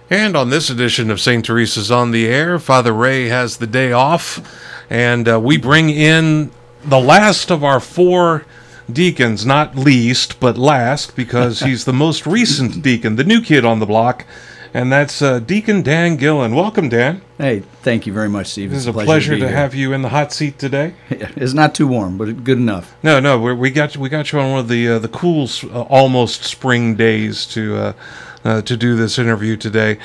And on this edition of St. Teresa's on the Air, Father Ray has the day off, and we bring in the last of our four deacons, not least, but last, because he's the most recent deacon, the new kid on the block, and that's Deacon Dan Gillen. Welcome, Dan. Hey, thank you very much, Steve. It's a pleasure to have you in the hot seat today. It's not too warm, but good enough. No, we got you on one of the cool, almost spring days to do this interview today.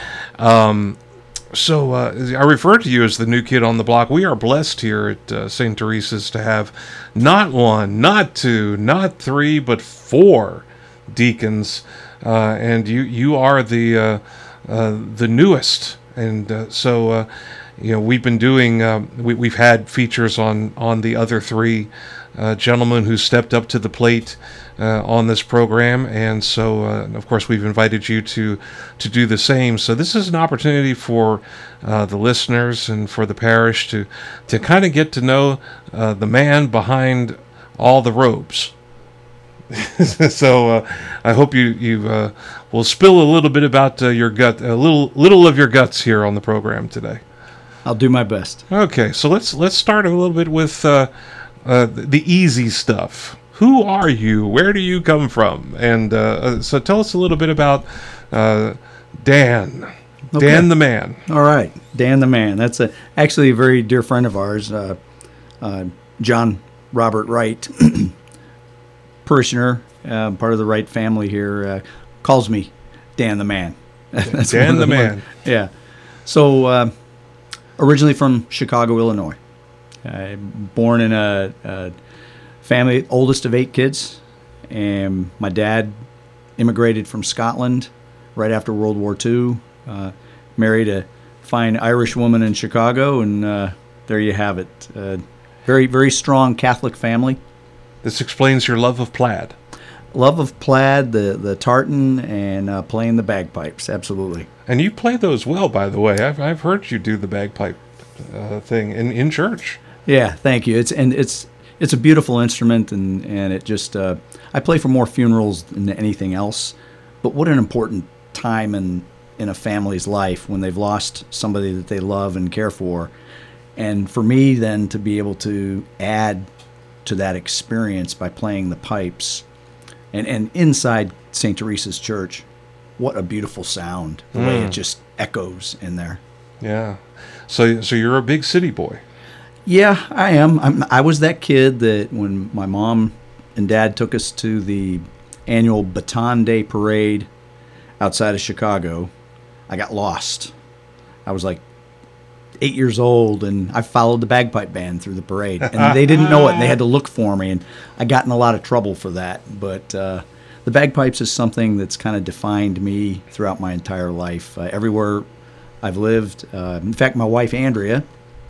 So I refer to you as the new kid on the block. We are blessed here at St. Teresa's to have not one, not two, not three, but four deacons, and you are the newest. And so we've been doing we've had features on the other three gentlemen who stepped up to the plate on this program, and so of course we've invited you to do the same. So this is an opportunity for the listeners and for the parish to kind of get to know the man behind all the robes. So I hope you will spill a little bit about your gut, a little of your guts here on the program today. I'll do my best. Okay, so let's start a little bit with the easy stuff. Who are you? Where do you come from? And so tell us a little bit about Dan. Okay. Dan the Man. All right, Dan the Man. That's actually a very dear friend of ours, John Robert Wright, parishioner, part of the Wright family here, calls me Dan the Man. That's Dan the Man. Yeah. So originally from Chicago, Illinois. Born in a family, oldest of 8 kids, and my dad immigrated from Scotland right after World War II, married a fine Irish woman in Chicago, and there you have it. Very, very strong Catholic family. This explains your love of plaid. Love of plaid, the tartan, and playing the bagpipes, absolutely. And you play those well, by the way. I've heard you do the bagpipe thing in church. Yeah, thank you. It's a beautiful instrument, and it just I play for more funerals than anything else. But what an important time in a family's life when they've lost somebody that they love and care for, and for me then to be able to add to that experience by playing the pipes, and inside St. Teresa's Church, what a beautiful sound! The way it just echoes in there. Yeah, so you're a big city boy. Yeah, I am. I was that kid that when my mom and dad took us to the annual Baton Day parade outside of Chicago, I got lost. I was like 8 years old, and I followed the bagpipe band through the parade, and they didn't know it, and they had to look for me, and I got in a lot of trouble for that. But the bagpipes is something that's kind of defined me throughout my entire life. Everywhere I've lived. In fact, my wife, Andrea,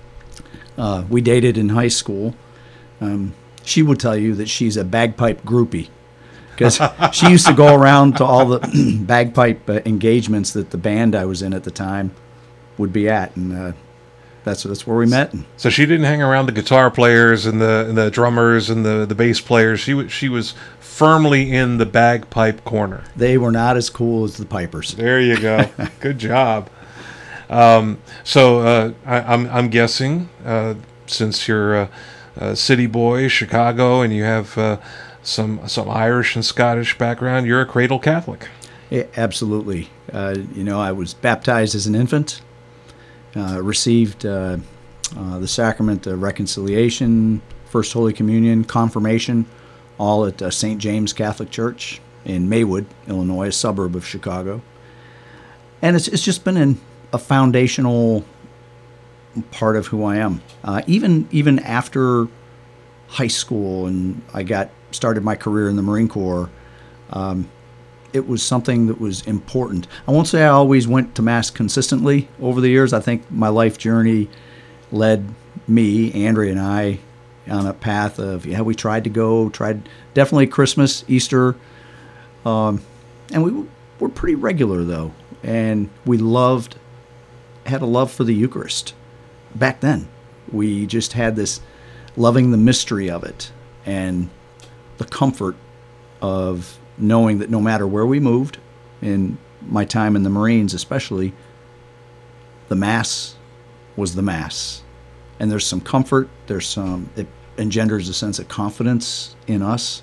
we dated in high school. She would tell you that she's a bagpipe groupie because she used to go around to all the bagpipe engagements that the band I was in at the time would be at, and that's where we met. So she didn't hang around the guitar players and the drummers and the bass players. She was firmly in the bagpipe corner. They were not as cool as the pipers. There you go. Good job. So I'm guessing since you're a city boy, Chicago, and you have some Irish and Scottish background, you're a cradle Catholic. Yeah, absolutely. I was baptized as an infant, received the sacrament of reconciliation, First Holy Communion, confirmation, all at St. James Catholic Church in Maywood, Illinois, a suburb of Chicago. And it's just been a foundational part of who I am. Even after high school and I started my career in the Marine Corps, it was something that was important. I won't say I always went to Mass consistently over the years. I think my life journey led me, Andrea and I, on a path of, we tried definitely Christmas, Easter, and we were pretty regular though. And we had a love for the Eucharist. Back then, we just had this loving the mystery of it and the comfort of knowing that no matter where we moved, in my time in the Marines, especially, the Mass was the Mass. And there's some comfort, it engenders a sense of confidence in us,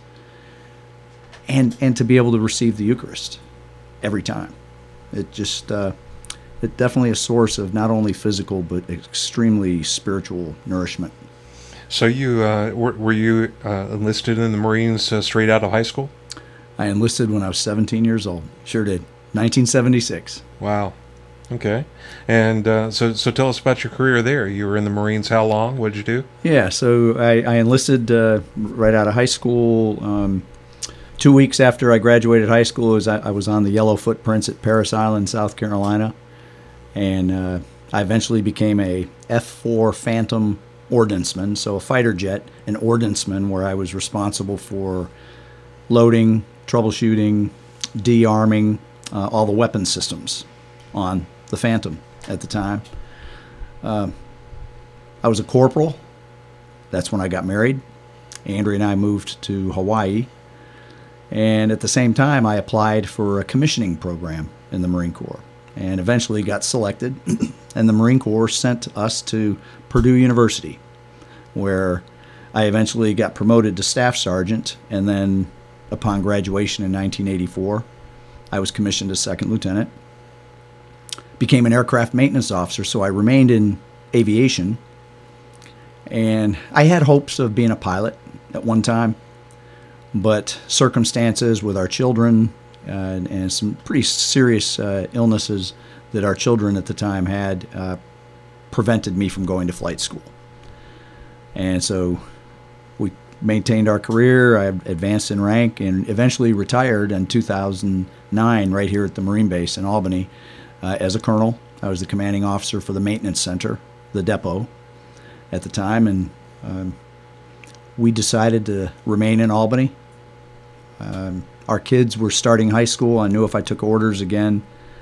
and to be able to receive the Eucharist every time. It just, it's definitely a source of not only physical but extremely spiritual nourishment. So you were you enlisted in the Marines straight out of high school? I enlisted when I was 17 years old. Sure did. 1976. Wow. Okay. And so tell us about your career there. You were in the Marines how long? What did you do? Yeah, so I enlisted right out of high school. 2 weeks after I graduated high school, I was on the Yellow Footprints at Parris Island, South Carolina. And I eventually became a F-4 Phantom ordnanceman, so a fighter jet, an ordnanceman, where I was responsible for loading, troubleshooting, de-arming all the weapon systems on the Phantom at the time. I was a corporal. That's when I got married. Andrea and I moved to Hawaii. And at the same time, I applied for a commissioning program in the Marine Corps and eventually got selected. And the Marine Corps sent us to Purdue University, where I eventually got promoted to staff sergeant. And then upon graduation in 1984, I was commissioned as second lieutenant, became an aircraft maintenance officer, so I remained in aviation. And I had hopes of being a pilot at one time, but circumstances with our children and some pretty serious illnesses that our children at the time had prevented me from going to flight school. And so we maintained our career. I advanced in rank and eventually retired in 2009 right here at the Marine Base in Albany as a colonel. I was the commanding officer for the maintenance center, the depot at the time, and we decided to remain in Albany. Our kids were starting high school. I knew if I took orders again,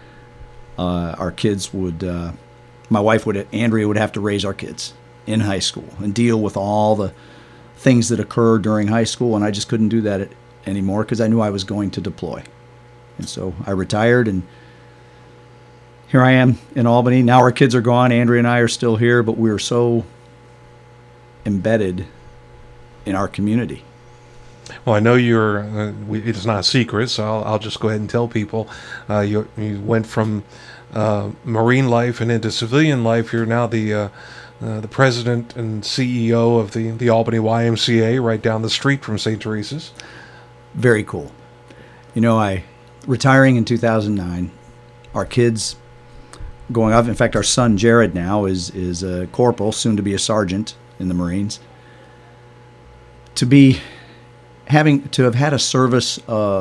our kids would, my wife Andrea would have to raise our kids in high school and deal with all the things that occur during high school, and I just couldn't do that anymore because I knew I was going to deploy. And so I retired, and here I am in Albany. Now our kids are gone. Andrea and I are still here, but we're so embedded in our community. Well, I know it's not a secret, so I'll just go ahead and tell people. You went from Marine life and into civilian life. You're now the president and CEO of the Albany YMCA right down the street from St. Teresa's. Very cool. You know, I retiring in 2009, our kids going off. In fact, our son Jared now is a corporal, soon to be a sergeant in the Marines. To have had a service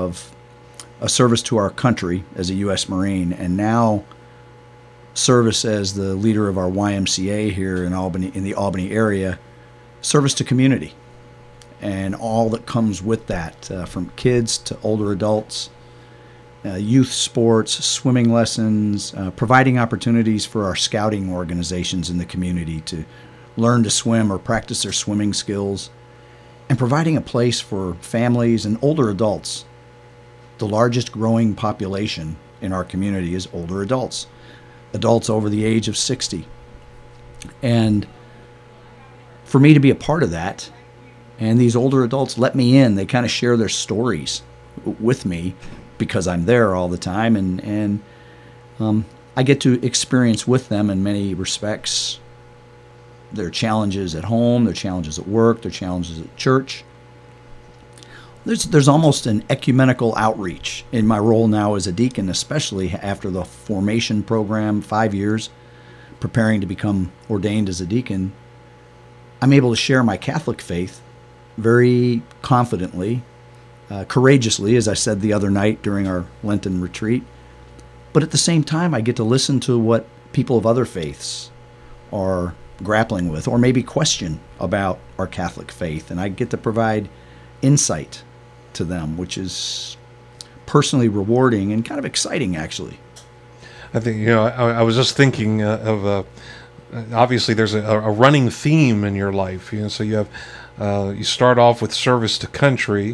to our country as a U.S. Marine, and now service as the leader of our YMCA here in Albany, in the Albany area, service to community, and all that comes with that, from kids to older adults, youth sports, swimming lessons, providing opportunities for our scouting organizations in the community to learn to swim or practice their swimming skills, and providing a place for families and older adults. The largest growing population in our community is older adults over the age of 60. And for me to be a part of that, and these older adults let me in, they kind of share their stories with me because I'm there all the time, and I get to experience with them in many respects their challenges at home, their challenges at work, their challenges at church. There's almost an ecumenical outreach in my role now as a deacon, especially after the formation program, 5 years, preparing to become ordained as a deacon. I'm able to share my Catholic faith very confidently, courageously, as I said the other night during our Lenten retreat. But at the same time, I get to listen to what people of other faiths are grappling with, or maybe question about our Catholic faith, and I get to provide insight to them, which is personally rewarding and kind of exciting, actually. I think, I was just thinking of obviously there's a running theme in your life. So you have you start off with service to country,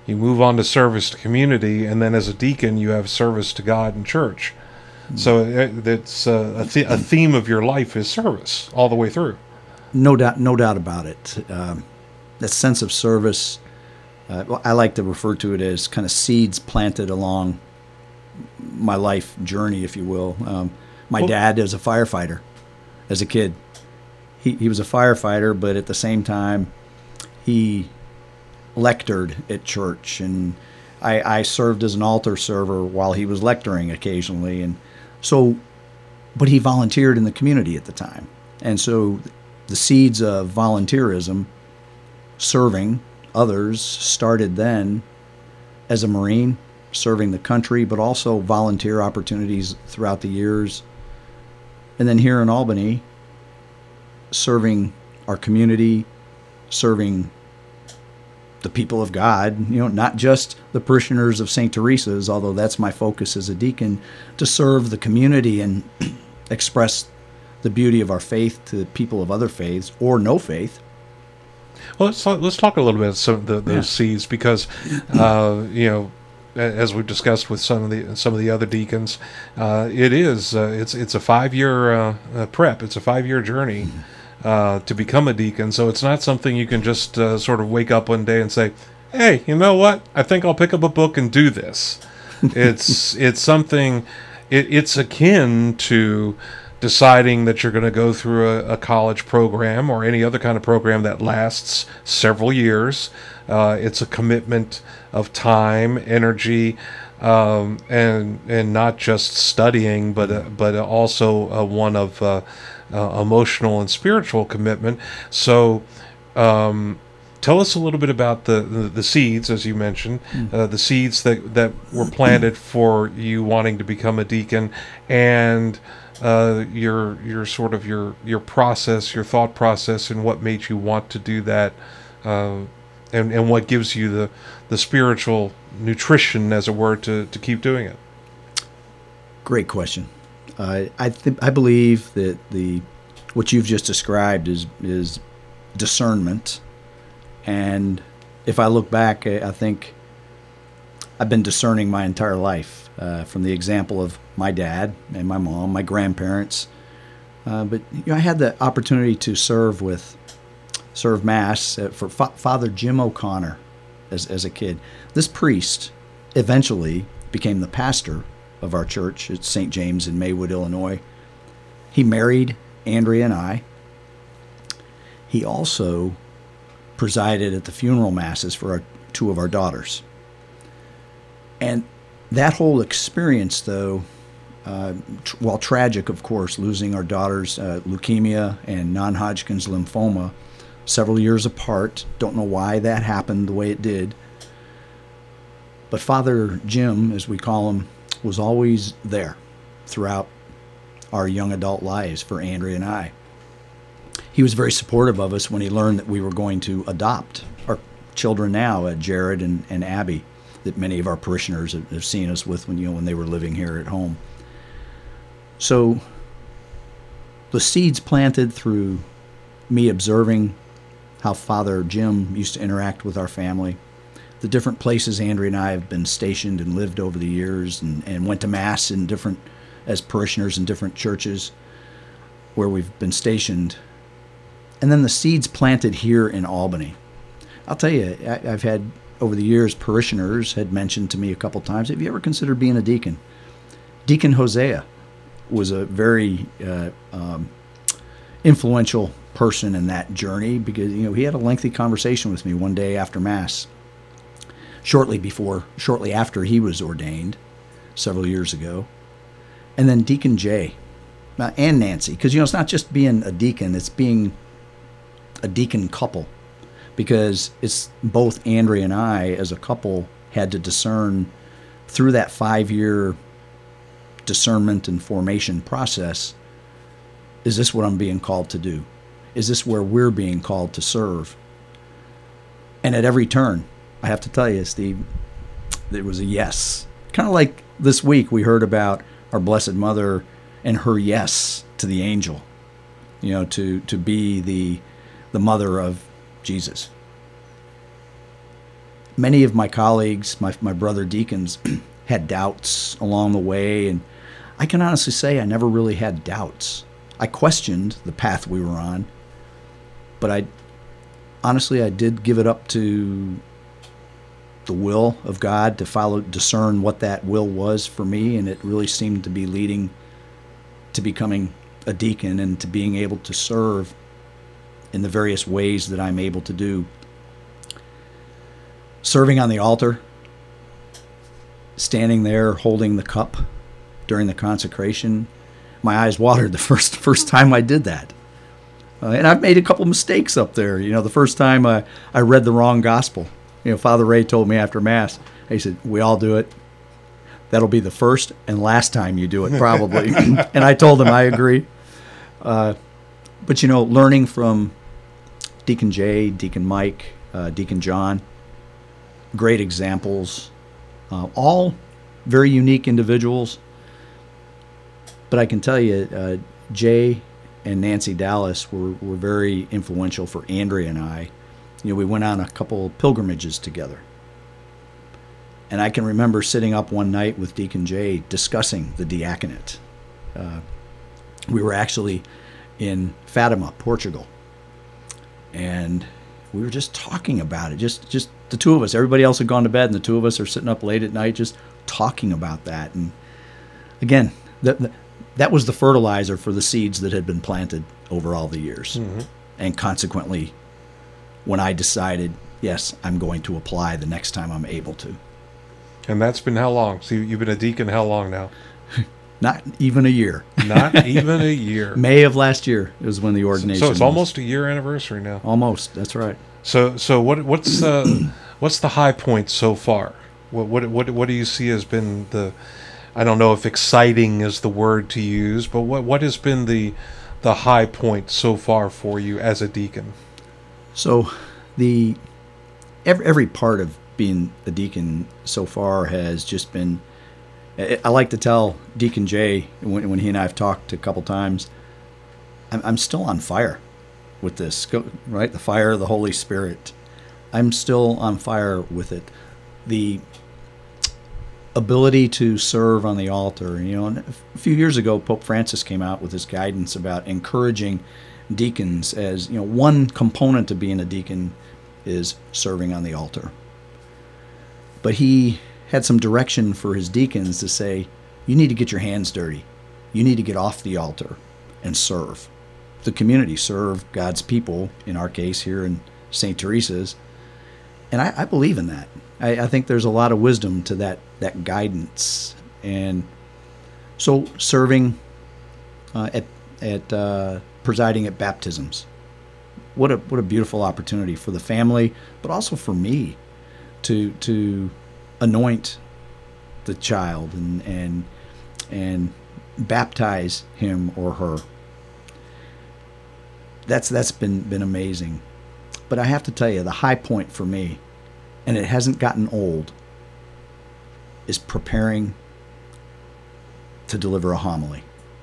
you move on to service to community, and then as a deacon, you have service to God and church. So it's a theme of your life is service all the way through. No doubt about it. That sense of service, I like to refer to it as kind of seeds planted along my life journey, if you will. My dad is a firefighter as a kid. He was a firefighter, but at the same time, he lectured at church, and I served as an altar server while he was lecturing occasionally, and so, but he volunteered in the community at the time, and so the seeds of volunteerism, serving others, started then as a Marine, serving the country, but also volunteer opportunities throughout the years, and then here in Albany, serving our community, serving the people of God, not just the parishioners of St. Teresa's, although that's my focus as a deacon, to serve the community and express the beauty of our faith to people of other faiths or no faith. Well, let's talk a little bit about some of those seeds, because as we've discussed with some of the other deacons, it's a 5-year prep. It's a 5-year journey to become a deacon. So it's not something you can just sort of wake up one day and say, "Hey, you know what? I think I'll pick up a book and do this." It's something. It's akin to deciding that you're going to go through a college program or any other kind of program that lasts several years. It's a commitment of time, energy, and not just studying, but also one of emotional and spiritual commitment. So, tell us a little bit about the seeds, as you mentioned, the seeds that were planted for you wanting to become a deacon, and your sort of your process, your thought process, and what made you want to do that, and what gives you the spiritual nutrition, as it were, to keep doing it. Great question. I believe that what you've just described is discernment, and if I look back, I think I've been discerning my entire life, from the example of my dad and my mom, my grandparents. But I had the opportunity to serve Mass for Father Jim O'Connor as a kid. This priest eventually became the pastor of our church at St. James in Maywood, Illinois. He married Andrea and I. He also presided at the funeral masses for two of our daughters. And that whole experience, though, while tragic, of course, losing our daughters' leukemia and non-Hodgkin's lymphoma several years apart, don't know why that happened the way it did. But Father Jim, as we call him, was always there throughout our young adult lives for Andrea and I. He was very supportive of us when he learned that we were going to adopt our children now, Jared and Abby, that many of our parishioners have seen us with when they were living here at home. So the seeds planted through me observing how Father Jim used to interact with our family, the different places Andrea and I have been stationed and lived over the years, and went to Mass as parishioners in different churches where we've been stationed. And then the seeds planted here in Albany. I'll tell you, I've had, over the years, parishioners had mentioned to me a couple times, have you ever considered being a deacon? Deacon Hosea was a very influential person in that journey, because he had a lengthy conversation with me one day after Mass, shortly after he was ordained several years ago. And then Deacon Jay and Nancy, because it's not just being a deacon, it's being a deacon couple, because it's both Andrea and I as a couple had to discern through that 5-year discernment and formation process, is this what I'm being called to do? Is this where we're being called to serve? And at every turn, I have to tell you, Steve, there was a yes. Kind of like this week we heard about our Blessed Mother and her yes to the angel, to be the mother of Jesus. many of my colleagues, my brother deacons, had doubts along the way, and I can honestly say I never really had doubts. I questioned the path we were on, but I did give it up to the will of God to discern what that will was for me, and it really seemed to be leading to becoming a deacon and to being able to serve in the various ways that I'm able to do. Serving on the altar, standing there holding the cup during the consecration, my eyes watered the first time I did that. And I've made a couple mistakes up there. The first time I read the wrong gospel. Father Ray told me after Mass, he said, we all do it. That'll be the first and last time you do it, probably. And I told him I agree. But, learning from Deacon Jay, Deacon Mike, Deacon John, great examples, all very unique individuals. But I can tell you, Jay and Nancy Dallas were very influential for Andrea and I. We went on a couple pilgrimages together. And I can remember sitting up one night with Deacon Jay discussing the diaconate. We were actually in Fatima, Portugal. And we were just talking about it, just the two of us. Everybody else had gone to bed, and the two of us are sitting up late at night just talking about that. And again, that was the fertilizer for the seeds that had been planted over all the years. Mm-hmm. And consequently, when I decided, yes, I'm going to apply the next time I'm able to. And that's been how long? So you've been a deacon how long now? Not even a year. Not even a year. May of last year is when the ordination So it's almost a year anniversary now. Almost, that's right. So what's the high point so far? What do you see has been the, I don't know if exciting is the word to use, but what has been the high point so far for you as a deacon? So every part of being a deacon so far has just been, I like to tell Deacon Jay, when he and I have talked a couple times, I'm still on fire with this, right? The fire of the Holy Spirit. I'm still on fire with it. The ability to serve on the altar. A few years ago, Pope Francis came out with his guidance about encouraging deacons as, one component of being a deacon is serving on the altar. But he had some direction for his deacons to say, you need to get your hands dirty. You need to get off the altar and serve the community, serve God's people, in our case here in St. Teresa's. And I believe in that. I think there's a lot of wisdom to that guidance. And so serving at presiding at baptisms, what a beautiful opportunity for the family, but also for me to anoint the child and baptize him or her. That's been amazing. But I have to tell you, the high point for me, and it hasn't gotten old, is preparing to deliver a homily.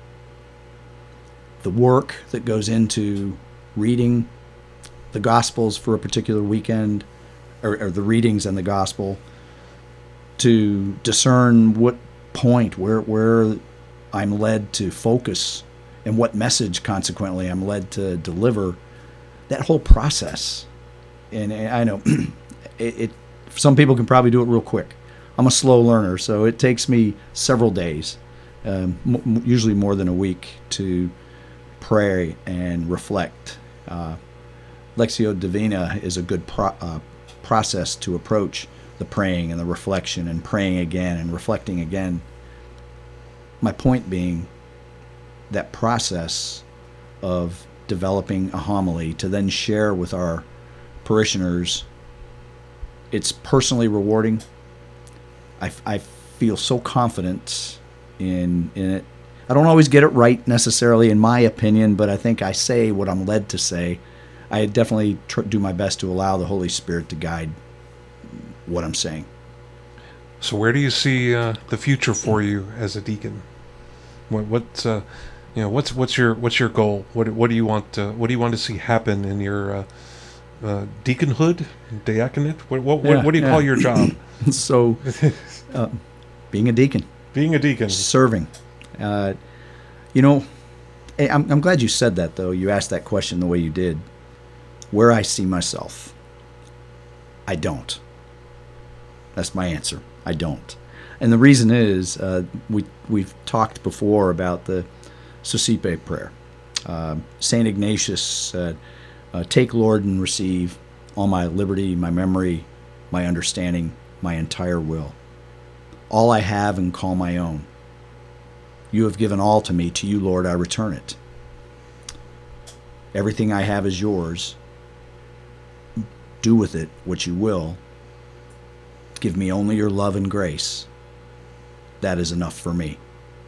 The work that goes into reading the Gospels for a particular weekend, or the readings in the Gospel, to discern what point, where I'm led to focus, and what message, consequently, I'm led to deliver. That whole process. And I know some people can probably do it real quick. I'm a slow learner, so it takes me several days, usually more than a week, to pray and reflect. Lectio Divina is a good process to approach the praying and the reflection and praying again and reflecting again. My point being that process of developing a homily to then share with our parishioners, it's personally rewarding. I feel so confident in it. I don't always get it right necessarily, in my opinion, but I think I say what I'm led to say. I definitely do my best to allow the Holy Spirit to guide what I'm saying. So where do you see the future for you as a deacon? What's your goal? What do you want to see happen in your deaconhood, diaconate. What do you call your job? So, being a deacon, Being a deacon. serving. You know, I'm glad you said that, though. You asked that question the way you did. Where I see myself, I don't. That's my answer. I don't. And the reason is we've talked before about the Sucipe prayer. St. Ignatius said, take, Lord, and receive all my liberty, my memory, my understanding, my entire will. All I have and call my own. You have given all to me. To you, Lord, I return it. Everything I have is yours. Do with it what you will. Give me only your love and grace. That is enough for me.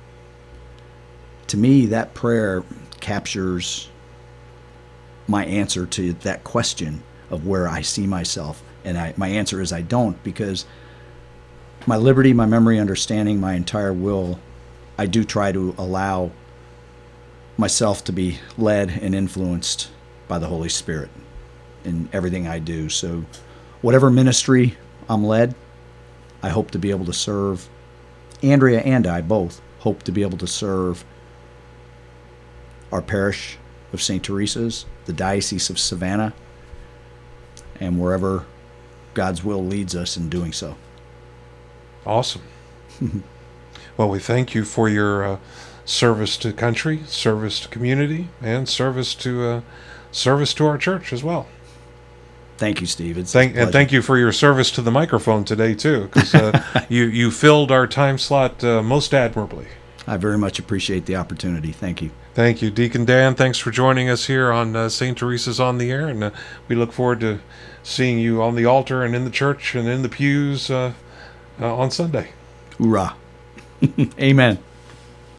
To me, that prayer captures my answer to that question of where I see myself. And my answer is I don't, because my liberty, my memory, understanding, my entire will, I do try to allow myself to be led and influenced by the Holy Spirit in everything I do. So whatever ministry I'm led, I hope to be able to serve. Andrea and I both hope to be able to serve our parish of St. Teresa's, the Diocese of Savannah, and wherever God's will leads us in doing so. Awesome. Well, we thank you for your service to country, service to community, and service to our church as well. Thank you, Steve. And thank you for your service to the microphone today too, because you filled our time slot most admirably. I very much appreciate the opportunity. Thank you. Thank you, Deacon Dan. Thanks for joining us here on St. Teresa's on the Air, and we look forward to seeing you on the altar and in the church and in the pews on Sunday. Hoorah. Amen.